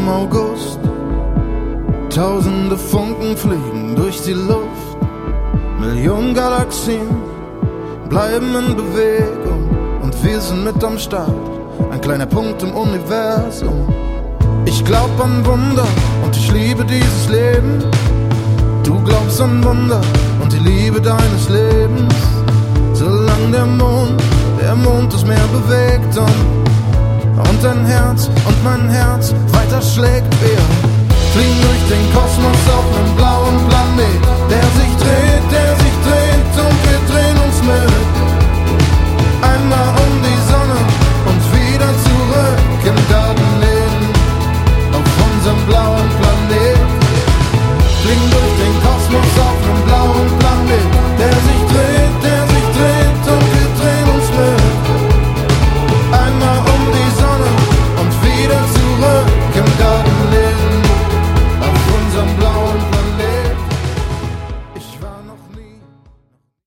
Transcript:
August. Tausende Funken fliegen durch die Luft. Millionen Galaxien bleiben in Bewegung und wir sind mit am Start, ein kleiner Punkt im Universum. Ich glaub an Wunder und ich liebe dieses Leben. Du glaubst an Wunder und die Liebe deines Lebens. Solange der Mond das Meer bewegt und dein Herz und mein Herz weiter schlägt, wir fliegen durch den Kosmos auf einem blauen Planet, der sich dreht,